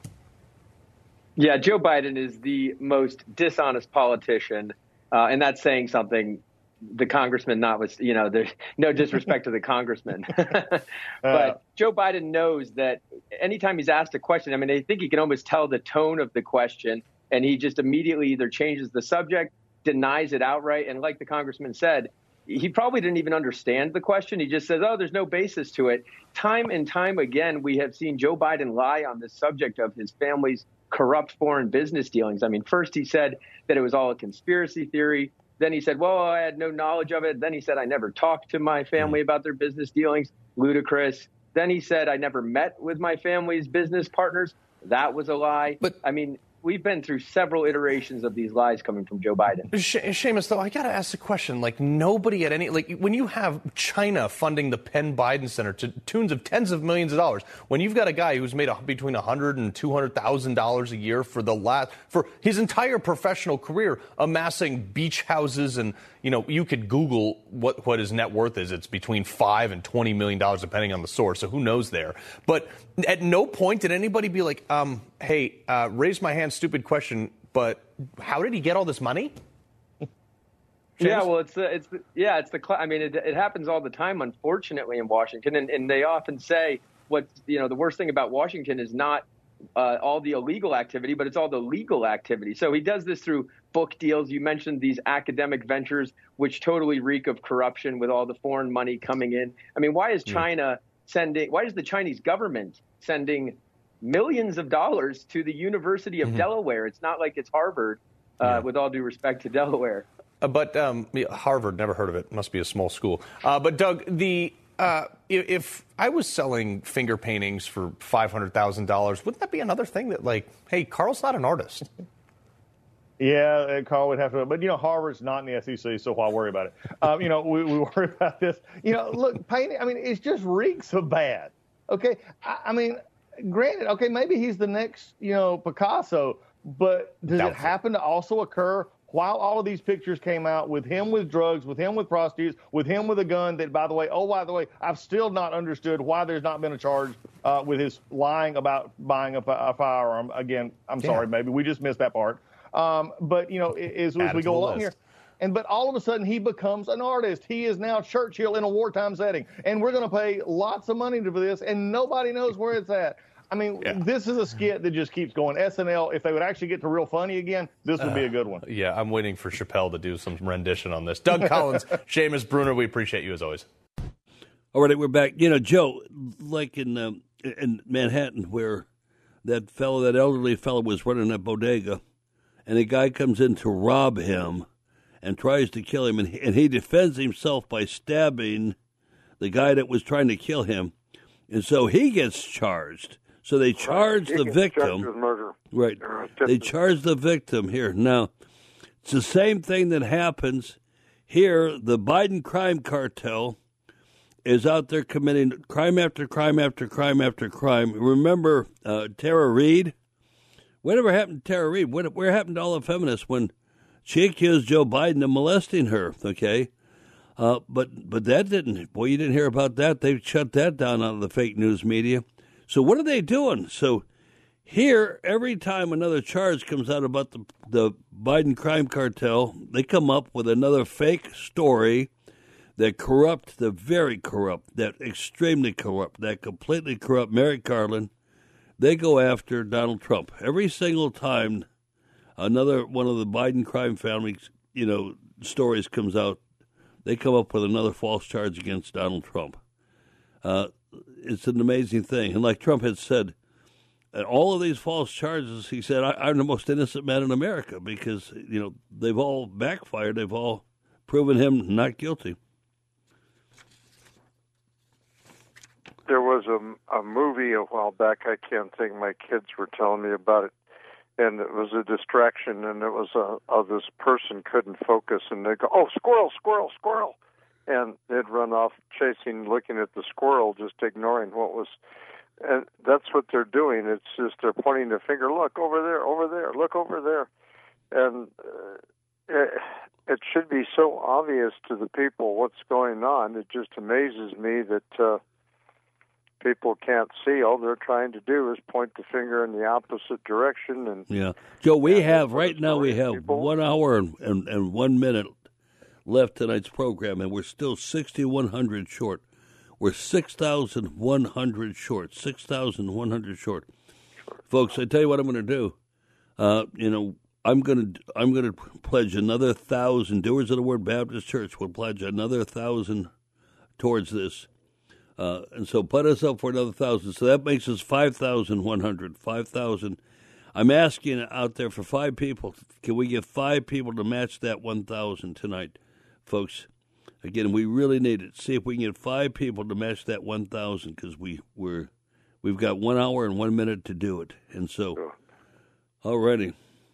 [SPEAKER 15] Yeah, Joe Biden is the most dishonest politician, uh, and that's saying something. The congressman, not with, you know, there's no disrespect to the congressman. But uh, Joe Biden knows that anytime he's asked a question, I mean, I think he can almost tell the tone of the question, and he just immediately either changes the subject, denies it outright. And like the congressman said, he probably didn't even understand the question. He just says, oh, there's no basis to it. Time and time again, we have seen Joe Biden lie on this subject of his family's corrupt foreign business dealings. I mean, first he said that it was all a conspiracy theory. Then he said, well, I had no knowledge of it. Then he said, I never talked to my family about their business dealings. Ludicrous. Then he said, I never met with my family's business partners. That was a lie. But I mean, we've been through several iterations of these lies coming from Joe Biden.
[SPEAKER 13] Seamus, though, I got to ask the question, like nobody at any, like when you have China funding the Penn Biden Center to tunes of tens of millions of dollars, when you've got a guy who's made a, between one hundred thousand dollars and two hundred thousand dollars a year for the last, for his entire professional career, amassing beach houses, and, you know, you could Google what, what his net worth is. It's between five and twenty million dollars, depending on the source. So who knows there? But at no point did anybody be like, um, hey, uh, raise my hand, stupid question, but how did he get all this money?
[SPEAKER 15] Yeah, well, it's the, it's the, yeah, it's the, I mean, it, it happens all the time, unfortunately, in Washington. And, and they often say what's, you know, the worst thing about Washington is not uh, all the illegal activity, but it's all the legal activity. So he does this through book deals. You mentioned these academic ventures, which totally reek of corruption with all the foreign money coming in. I mean, why is China sending, why is the Chinese government sending millions of dollars to the University of mm-hmm. Delaware? It's not like it's Harvard, uh, yeah. with all due respect to Delaware.
[SPEAKER 13] Uh, but um, Harvard, never heard of it. Must be a small school. Uh, but Doug, the uh, if I was selling finger paintings for five hundred thousand dollars, wouldn't that be another thing that, like, hey, Carl's not an artist?
[SPEAKER 14] Yeah, Carl would have to, but you know, Harvard's not in the S E C, so why worry about it? Um, you know, we, we worry about this. You know, look, painting. I mean, it just reeks of bad. Okay, I, I mean, granted, okay, maybe he's the next, you know, Picasso, but does Doubtful. it happen to also occur while all of these pictures came out with him with drugs, with him with prostitutes, with him with a gun? That, by the way, oh, by the way, I've still not understood why there's not been a charge uh, with his lying about buying a, a firearm. Again, I'm sorry, yeah. maybe we just missed that part. Um, but, you know, as, as we go along list. here, and but all of a sudden he becomes an artist. He is now Churchill in a wartime setting, and we're going to pay lots of money for this, and nobody knows where it's at. I mean, yeah. this is a skit that just keeps going. S N L, if they would actually get to real funny again, this would uh, be a good one.
[SPEAKER 13] Yeah, I'm waiting for Chappelle to do some rendition on this. Doug Collins, Seamus Bruner, we appreciate you as always.
[SPEAKER 9] All right, we're back. You know, Joe, like in um, in Manhattan, where that fellow, that elderly fellow was running a bodega, and a guy comes in to rob him and tries to kill him, and he, and he defends himself by stabbing the guy that was trying to kill him, and so he gets charged. So they charge
[SPEAKER 5] right.
[SPEAKER 9] the victim.
[SPEAKER 5] Charged with murder.
[SPEAKER 9] Right. They charge the victim here. Now, it's the same thing that happens here. The Biden crime cartel is out there committing crime after crime after crime after crime. Remember uh, Tara Reid? Whatever happened to Tara Reid? What, where happened to all the feminists when she accused Joe Biden of molesting her? Okay, uh, but but that didn't. Boy, you didn't hear about that. They shut that down out of the fake news media. So what are they doing? So here, every time another charge comes out about the the Biden crime cartel, they come up with another fake story that corrupt, the very corrupt, that extremely corrupt, that completely corrupt Merrick Garland. They go after Donald Trump. Every single time another one of the Biden crime families, you know, stories comes out, they come up with another false charge against Donald Trump. Uh, it's an amazing thing. And like Trump had said, all of these false charges, he said, I, I'm the most innocent man in America because, you know, they've all backfired. They've all proven him not guilty.
[SPEAKER 5] There was a, a movie a while back, I can't think, my kids were telling me about it, and it was a distraction, and it was a, a this person couldn't focus, and they'd go, oh, squirrel, squirrel, squirrel, and they'd run off chasing, looking at the squirrel, just ignoring what was, and that's what they're doing. It's just they're pointing their finger, look, over there, over there, look over there, and uh, it, it should be so obvious to the people what's going on. It just amazes me that uh, people can't see. All they're trying to do is point the finger in the opposite direction. And
[SPEAKER 9] yeah, Joe, we have right now we have people. one hour and, and, and one minute left tonight's program, and we're still sixty-one hundred short. We're six thousand one hundred short. Six thousand one hundred short, sure. Folks. I tell you what I'm going to do. Uh, you know, I'm going to I'm going to pledge another thousand. Doers of the Word Baptist Church will pledge another thousand towards this. Uh, and so put us up for another thousand. So that makes us five thousand one hundred. five thousand. I'm asking out there for five people. Can we get five people to match that one thousand tonight, folks? Again, we really need it. See if we can get five people to match that one thousand because we, we're, we've got one hour and one minute to do it. And so, alrighty.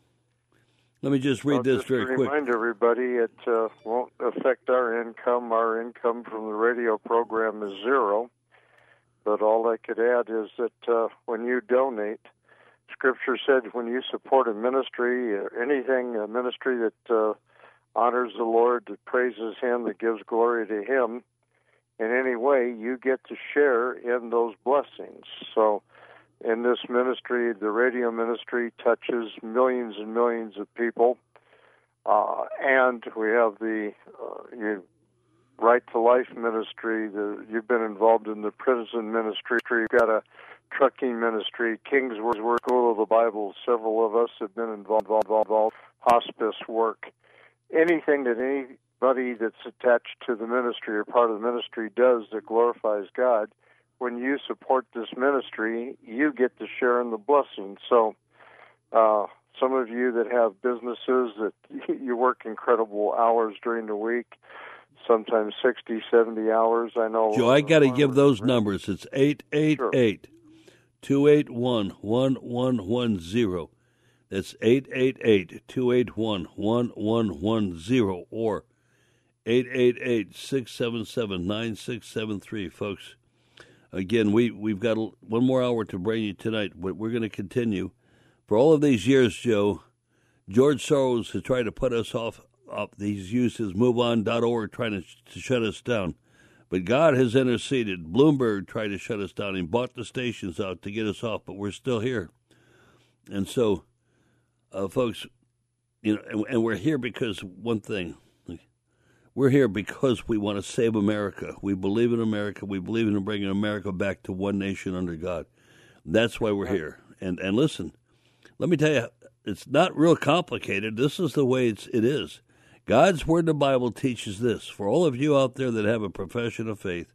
[SPEAKER 9] Let me just read
[SPEAKER 5] I'll
[SPEAKER 9] this
[SPEAKER 5] just
[SPEAKER 9] very quick.
[SPEAKER 5] Remind everybody it uh, won't affect our income. Our income from the radio program is zero. But all I could add is that uh, when you donate, Scripture said when you support a ministry, or anything, a ministry that uh, honors the Lord, that praises Him, that gives glory to Him, in any way, you get to share in those blessings. So in this ministry, the radio ministry touches millions and millions of people. Uh, and we have the uh, you, Right to Life ministry. The, you've been involved in the prison ministry. You've got a trucking ministry, Kingsword School of the Bible. Several of us have been involved, involved, involved hospice work. Anything that anybody that's attached to the ministry or part of the ministry does that glorifies God, when you support this ministry, you get to share in the blessing. So uh, some of you that have businesses that you work incredible hours during the week, sometimes sixty, seventy hours. I know.
[SPEAKER 9] Joe, I got to give those numbers. It's eight eight eight, two eight one, one one one zero. That's eight eight eight, two eight one, one one one zero or eight eight eight, six seven seven, nine six seven three, folks. Again, we, we've got one more hour to bring you tonight, but we're going to continue. For all of these years, Joe, George Soros has tried to put us off. off he's used his move on dot org trying to, to shut us down. But God has interceded. Bloomberg tried to shut us down. He bought the stations out to get us off, but we're still here. And so, uh, folks, you know, and, and we're here because one thing. We're here because we want to save America. We believe in America. We believe in bringing America back to one nation under God. That's why we're here. And and listen, let me tell you, it's not real complicated. This is the way it's, it is. God's Word, the Bible, teaches this. For all of you out there that have a profession of faith,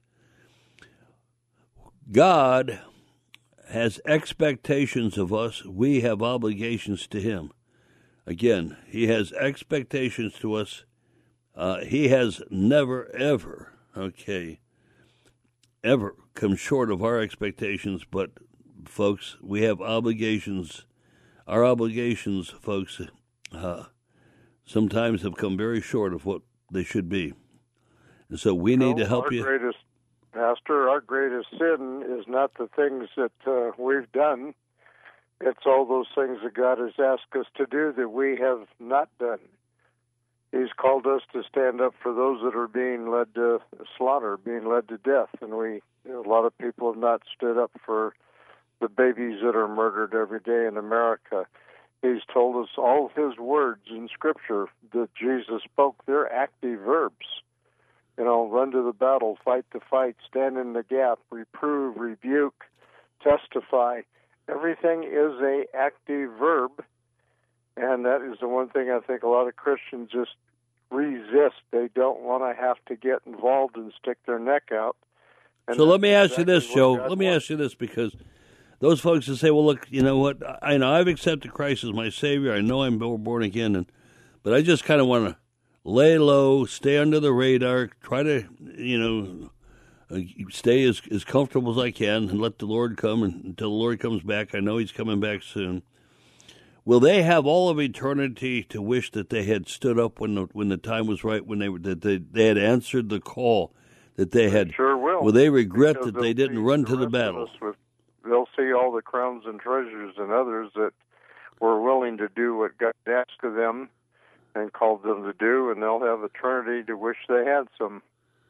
[SPEAKER 9] God has expectations of us. We have obligations to Him. Again, He has expectations to us. Uh, he has never, ever, okay, ever come short of our expectations. But, folks, we have obligations. Our obligations, folks, uh, sometimes have come very short of what they should be. And so we need
[SPEAKER 5] no,
[SPEAKER 9] to help
[SPEAKER 5] our
[SPEAKER 9] you.
[SPEAKER 5] Greatest, Pastor, our greatest sin is not the things that uh, we've done. It's all those things that God has asked us to do that we have not done. He's called us to stand up for those that are being led to slaughter, being led to death. And we, a lot of people have not stood up for the babies that are murdered every day in America. He's told us all of His words in Scripture that Jesus spoke. They're active verbs. You know, run to the battle, fight the fight, stand in the gap, reprove, rebuke, testify. Everything is a active verb. And that is the one thing I think a lot of Christians just resist. They don't want to have to get involved and stick their neck out. And
[SPEAKER 9] so let me ask
[SPEAKER 5] exactly
[SPEAKER 9] you this, Joe.
[SPEAKER 5] God
[SPEAKER 9] Let me
[SPEAKER 5] wants.
[SPEAKER 9] ask you this, because those folks that say, well, look, you know what? I know I've accepted Christ as my Savior. I know I'm born again, and but I just kind of want to lay low, stay under the radar, try to, you know, uh, stay as, as comfortable as I can and let the Lord come and, until the Lord comes back. I know He's coming back soon. Will they have all of eternity to wish that they had stood up when the, when the time was right, when they were that they, they had answered the call, that they had?
[SPEAKER 5] Sure will.
[SPEAKER 9] Will they regret
[SPEAKER 5] Because
[SPEAKER 9] that they
[SPEAKER 5] they'll
[SPEAKER 9] didn't
[SPEAKER 5] see
[SPEAKER 9] run
[SPEAKER 5] the
[SPEAKER 9] to the
[SPEAKER 5] rest of
[SPEAKER 9] battle?
[SPEAKER 5] us with- They'll see all the crowns and treasures and others that were willing to do what God asked of them and called them to do, and they'll have eternity to wish they had some.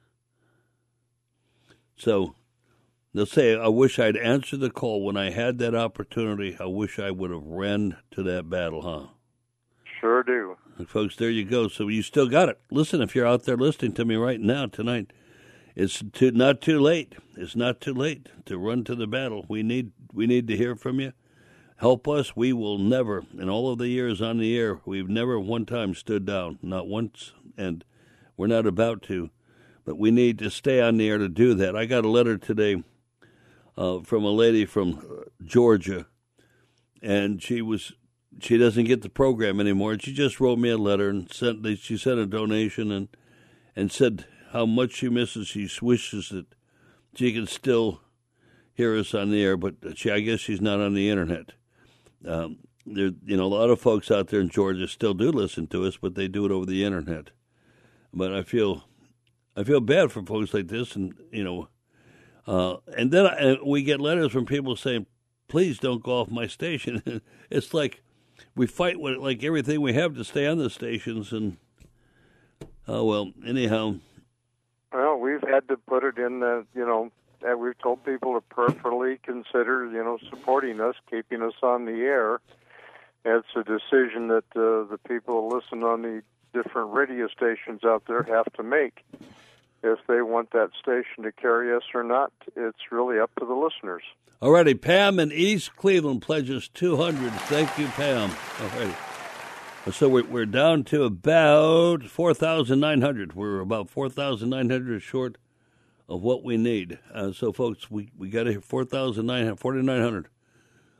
[SPEAKER 9] So they'll say, I wish I'd answered the call when I had that opportunity. I wish I would have ran to that battle, huh?
[SPEAKER 5] Sure do.
[SPEAKER 9] And folks, there you go. So you still got it. Listen, if you're out there listening to me right now tonight, it's too, not too late. It's not too late to run to the battle. We need we need to hear from you. Help us. We will never, in all of the years on the air, we've never one time stood down, not once, and we're not about to. But we need to stay on the air to do that. I got a letter today uh, from a lady from Georgia, and she was she doesn't get the program anymore. And she just wrote me a letter and sent she sent a donation and and said how much she misses. She wishes that she can still hear us on the air, but she, I guess she's not on the internet. Um, there, you know, a lot of folks out there in Georgia still do listen to us, but they do it over the internet. But I feel, I feel bad for folks like this, and you know, uh, and then I, we get letters from people saying, "Please don't go off my station." It's like we fight with like everything we have to stay on the stations, and oh well. Anyhow.
[SPEAKER 5] Well, we've had to put it in the, you know, and we've told people to prayerfully consider, you know, supporting us, keeping us on the air. It's a decision that uh, the people who listen on the different radio stations out there have to make. If they want that station to carry us or not, it's really up to the listeners.
[SPEAKER 9] All righty, Pam in East Cleveland pledges two hundred. Thank you, Pam. All righty. So we're, we're down to about four thousand nine hundred. We're about four thousand nine hundred short of what we need. Uh, so, folks, we, we got to hit four thousand nine hundred, forty-nine hundred.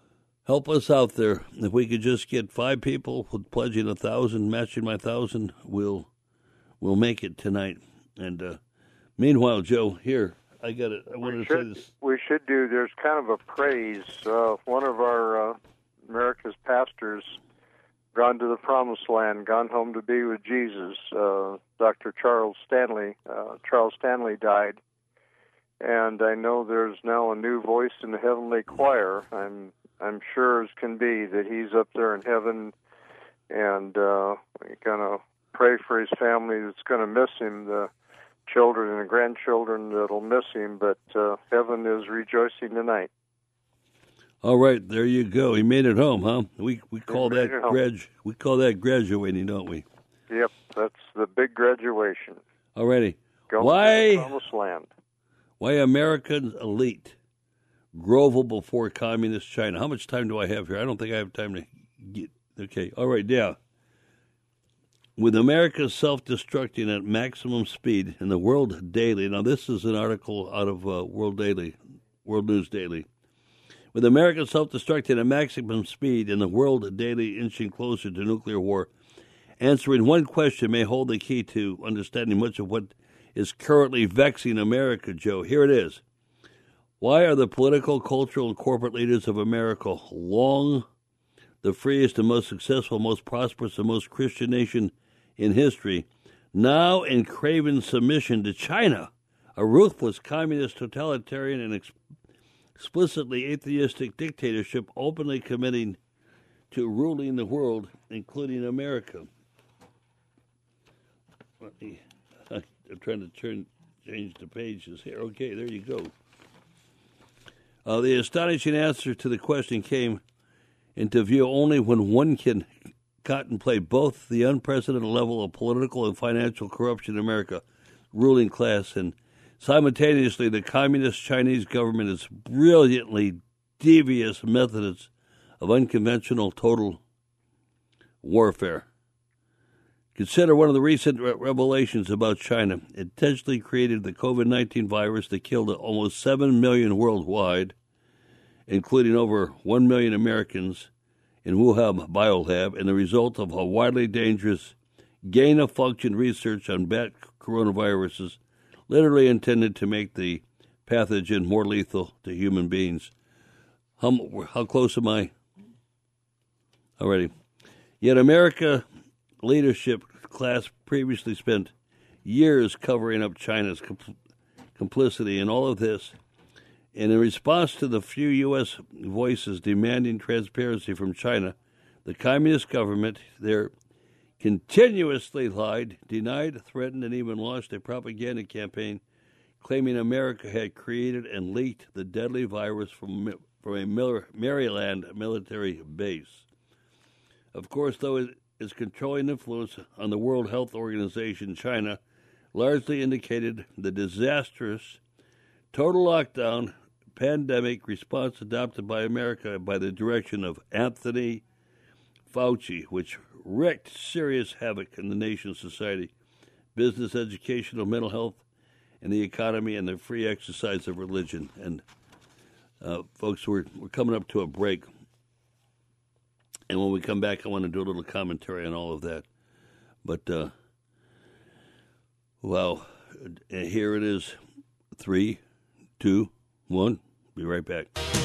[SPEAKER 9] help us out there. If we could just get five people with pledging a thousand, matching my thousand, we'll we'll make it tonight. And uh, meanwhile, Joe, here I got it. I wanted
[SPEAKER 5] we
[SPEAKER 9] to
[SPEAKER 5] should,
[SPEAKER 9] say this.
[SPEAKER 5] We should do. There's kind of a praise. Uh, one of our uh, America's pastors gone to the promised land, gone home to be with Jesus. Uh, Doctor Charles Stanley. Uh, Charles Stanley died. And I know there's now a new voice in the heavenly choir. I'm I'm sure as can be that he's up there in heaven, and uh, we're going to pray for his family that's going to miss him, the children and the grandchildren that'll miss him, but uh, heaven is rejoicing tonight.
[SPEAKER 9] All right, there you go. He made it home, huh? We we call that grad we call that graduating, don't we?
[SPEAKER 5] Yep, that's the big graduation.
[SPEAKER 9] All righty.
[SPEAKER 5] Going
[SPEAKER 9] Why?
[SPEAKER 5] to the promised land.
[SPEAKER 9] Why American elite grovel before communist China? How much time do I have here? I don't think I have time to get. Okay, all right, yeah. With America self-destructing at maximum speed in the World Daily. Now, this is an article out of uh, World Daily, World News Daily. With America self-destructing at maximum speed in the World Daily inching closer to nuclear war, answering one question may hold the key to understanding much of what is currently vexing America, Joe. Here it is. Why are the political, cultural, and corporate leaders of America, long the freest and most successful, most prosperous, and most Christian nation in history, now in craven submission to China, a ruthless communist, totalitarian, and ex- explicitly atheistic dictatorship openly committing to ruling the world, including America? Let me... I'm trying to turn, change the pages here. Okay, there you go. Uh, the astonishing answer to the question came into view only when one can contemplate both the unprecedented level of political and financial corruption in America, ruling class, and simultaneously the communist Chinese government's brilliantly devious methods of unconventional total warfare. Consider one of the recent re- revelations about China. It intentionally created the COVID nineteen virus that killed almost seven million worldwide, including over one million Americans in Wuhan Biolab, and the result of a widely dangerous gain-of-function research on bat coronaviruses, literally intended to make the pathogen more lethal to human beings. How, how close am I? Already. Yet America leadership class previously spent years covering up China's compl- complicity in all of this. And in response to the few U S voices demanding transparency from China, the communist government there continuously lied, denied, threatened, and even launched a propaganda campaign claiming America had created and leaked the deadly virus from, from a Maryland military base. Of course, though, it, its controlling influence on the World Health Organization, China, largely indicated the disastrous total lockdown pandemic response adopted by America by the direction of Anthony Fauci, which wreaked serious havoc in the nation's society, business, educational, mental health, and the economy, and the free exercise of religion. And, uh, folks, we're, we're coming up to a break. And when we come back, I want to do a little commentary on all of that. But, uh, wow, here it is. Three, two, one. Be right back.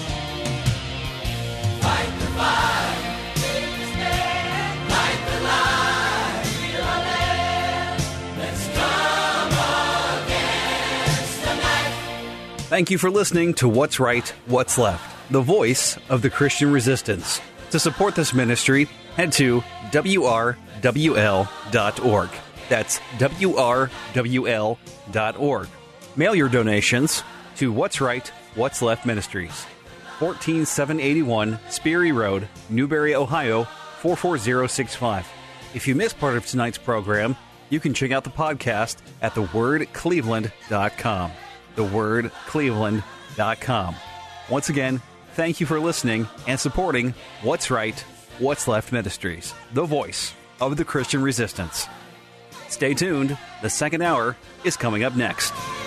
[SPEAKER 12] Fight the fight, take the stand, light the light, feel our land. Let's come against the night.
[SPEAKER 1] Thank you for listening to What's Right, What's Left, the voice of the Christian resistance. To support this ministry, head to W R W L dot org. That's W R W L dot org. Mail your donations to What's Right, What's Left Ministries, fourteen seven eighty-one Sperry Road, Newberry, Ohio, four four zero six five. If you missed part of tonight's program, you can check out the podcast at the word cleveland dot com. the word cleveland dot com. Once again, thank you for listening and supporting What's Right, What's Left Ministries, the voice of the Christian resistance. Stay tuned. The second hour is coming up next.